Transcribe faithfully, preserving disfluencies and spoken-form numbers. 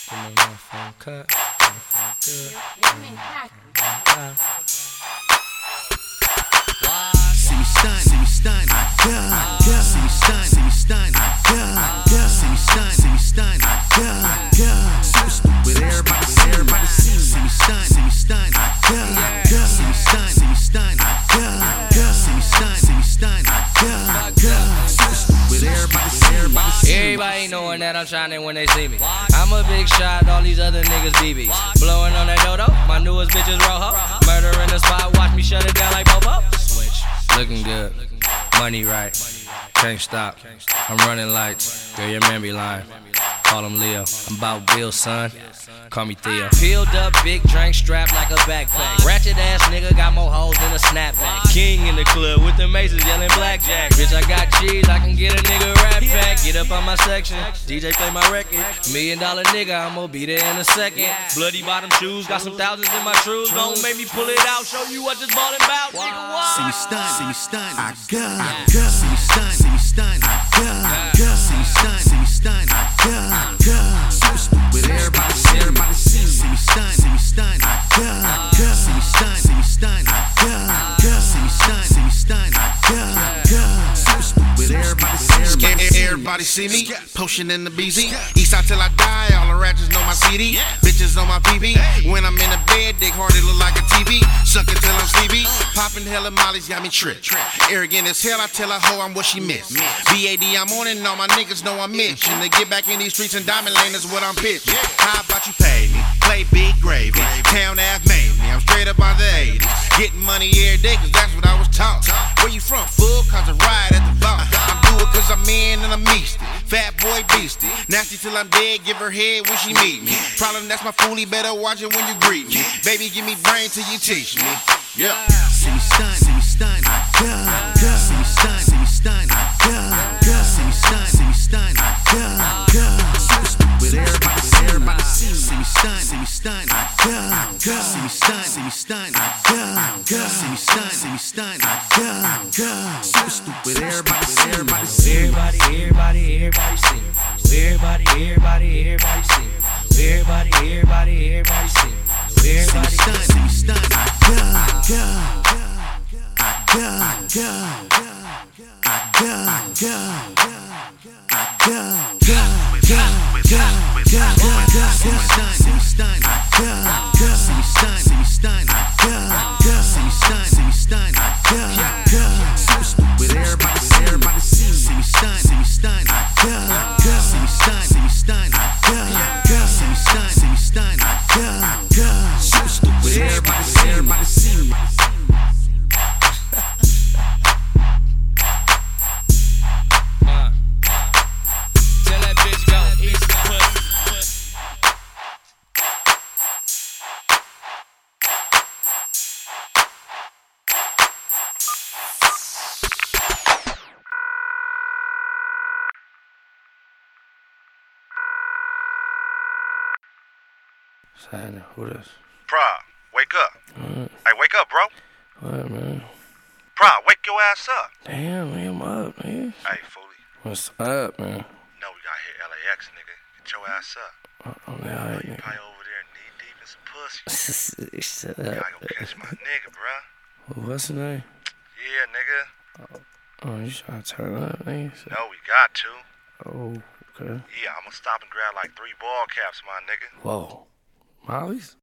Give me one phone cut. One phone good. See me stun, see me stun, yeah, yeah. See me stun, see me stun, yeah, yeah. See me stun, see me stun, yeah, yeah. Super stupid, everybody see, everybody see me. See me stun, see me stun, yeah, yeah. See me stun, see me stun, yeah, yeah. See me stun, see me stun, yeah, yeah. Super stupid, everybody see, everybody see me. Everybody knowing that I'm shining when they see me. I'm a big shot, all these other niggas B Bs. Blowing on that dodo, my newest bitch is Rojo. Murder in the spot, watch me shut it down like Bobo. Switch, looking good, money right, can't stop. I'm running lights, girl your man be lying. Call him Leo, I'm about Bill, son. Call me Theo. Peeled up, big drink strapped like a backpack. Ratchet ass nigga got more hoes than a snapback. King in the club with the maces yelling blackjack. Bitch, I got cheese, I can get a nigga rap back. Get up on my section, D J play my record. Million dollar nigga, I'ma be there in a second. Bloody bottom shoes, got some thousands in my shoes. Don't make me pull it out, show you what this ballin' bout, nigga. What? See me stun, see me stun, I got, got. See me stun, see me stun, got, got. See me stun, see me stun, got, got. Super stupid, everybody see, everybody see me. See me stun, see me stun, got, got. See me stun, see me stun, got, got. See me stun, see me stun, got, got. Super stupid, everybody see, everybody see me. Everybody see me, potion in the B Z. East side till I die, all the ratchets know my C D. Bitches on my P P. When I'm in the bed, dick hard, it look like a T V. Suck it till I'm sleepy. Popping hella mollies got me tripped. Arrogant as hell, I tell her hoe I'm what she missed. B A D, I'm on it, and all my niggas know I'm Mitch. And to get back in these streets and diamond lane is what I'm pitched. How about you pay me? Play big gravy. Town Ave made me. I'm straight up out the eighties. Getting money every day, cause that's what I was taught. Where you from, fool? Cause I ride at the vault. I'm do it cause I'm in and I'm measty. Fat boy beastie. Nasty till I'm dead, give her head when she meet me. Problem, that's my foolie, better watch it when you greet me. Baby, give me brain till you teach me. Yeah. See me stun, see me stun, yeah, yeah. See me stun, see me stun, yeah, yeah. See me stun, see me stun, yeah, yeah. Super stupid, everybody see, everybody see me. See me stun, see me stun, yeah, yeah. See me stun, see me stun, yeah, yeah. See me stun, see me stun, yeah, yeah. Super stupid, everybody see, everybody see me. Everybody, everybody, everybody see me. Everybody, everybody, everybody see me. Everybody, everybody, everybody see me. Everybody, see me stun, see me stun, yeah, yeah. Yeah, yeah, yeah, yeah, yeah, yeah, yeah, yeah, yeah, yeah. See me stun, see me stun, yeah, yeah. See me stun, see me stun, yeah, yeah. See me stun, see me stun, yeah, yeah. Super stupid, everybody see, everybody see me. See me stun, see me stun, yeah, yeah. See me stun, see me stun, yeah, yeah. See me stun, see me stun, yeah, yeah. Super stupid, everybody see, everybody see me. Sign who this? Pra, wake up. What? Hey, wake up, bro. What, man? Pra, wake your ass up. Damn, man, I'm up, man. Hey, Foolie. What's up, man? No, we got here L A X, nigga. Get your ass up. Oh, man, all right, You nigga. probably over there knee deep in some pussy. Shut You up. gotta go catch my nigga, bruh. What's the name? Yeah, nigga. Oh, you trying to turn up, man? No, we got to. Oh, okay. Yeah, I'm gonna stop and grab like three ball caps, my nigga. Whoa. Molly's?